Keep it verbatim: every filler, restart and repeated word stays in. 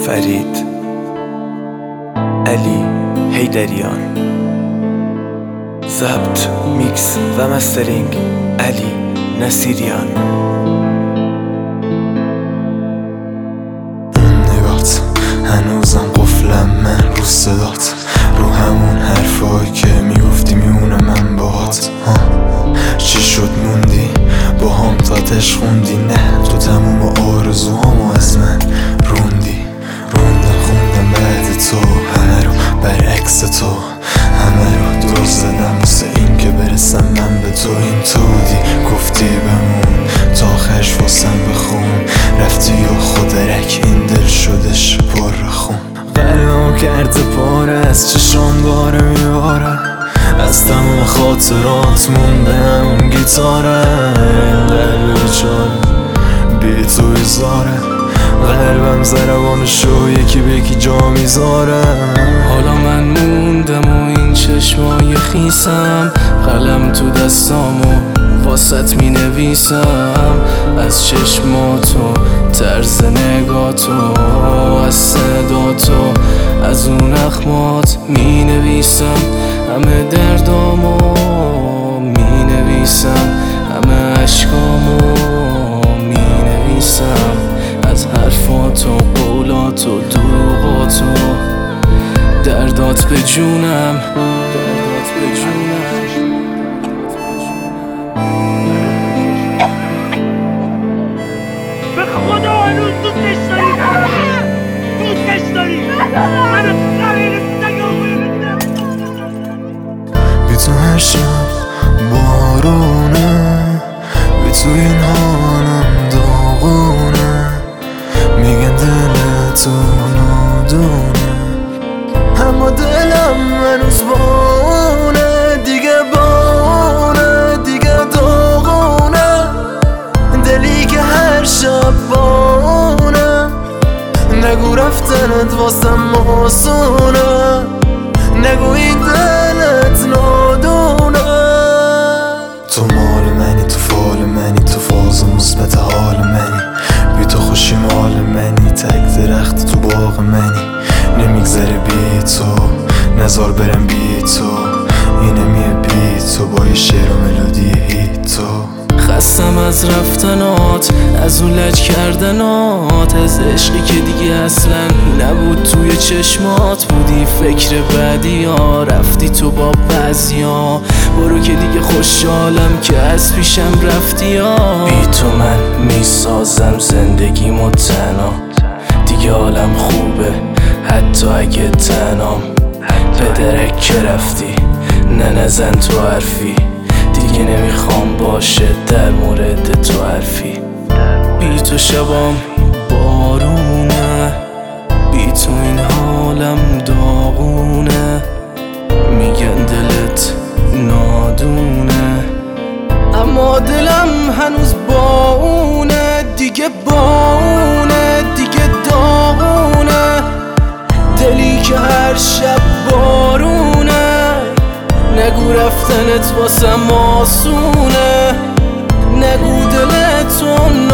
فرید علی حیدریان. ضبط، میکس و مسترینگ علی نصیریان. نگات هنوزم قفلم من رو صدات، رو همون حرفایی که میگفتی میمونم من باهات. چی شد موندی با هم تاتش خوندی؟ نه تو تموم آرزوهامو از من روندی. روندم خوندم بعد تو همه رو برعکس تو، همه رو دور زدم واسه این که برسم من به تو. این تو دی گفتی بمون تا آخرش واسم بخون، رفتی و خودرک این دل شدش پر خون. قلبمو کرده پاره از چشام داره میباره، از تمام خاطرات مونده همون گیتاره. قلب بیچاره بی تو ایزاره، قلبم ضربانشو یکی به یکی جا میذاره. حالا من موندم و این چشمای خیسم، قلم تو دستامو واسط می نویسم. از چشماتو، طرز نگاتو، از صداتو، از اون اخمات می نویسم. همه دردامو می نویسم، همه عشقامو می نویسم. از حرفاتو، قولاتو، دروغاتو، دردات به جونم، دردات به جونم. به خدا هنوز دوستش داری، دوستش داری. من غیر سگامو بدم. بی تو هر شب بارونه، بی تو این حالم داغونه. میگن دل تو نادونه، اما دلم هنوز بونه. دیگه بونه، دیگه داغونه. دلی که هر شب بونه، نگو رفتنت واسم آسونه، نگو این دلت نادونه. تو مال منی، تو فال منی، تو فاز و مثبت حال منی. بی تو خوشی مال منی، تک درخت تو باغ منی. نمیگذره بی تو، نزار برم بی تو. اینه میه بی تو با یه شعر و ملودی هی تو. خستم از رفتنات، از اون لج کردنات، از عشقی که دیگه اصلا نبود توی چشمات. بودی فکر بعدی ها، رفتی تو با بعضیا. برو که دیگه خوشحالم که از پیشم رفتی ها. بی تو من میسازم زندگیمو تنها، دیگه حالم خوبه حتی اگه تنام. پدرک که رفتی نه نزن تو حرفی، دیگه نمیخوام باشه در مورد تو حرفی. بی تو شبام بارونه، بی تو این حالم داغونه. میگن دلت نادونه، اما دلم هنوز با اونه. دیگه با اونه، دیگه داغونه. دلی که هر شب بارونه، نگو رفتنت واسم آسونه، نگو دلتون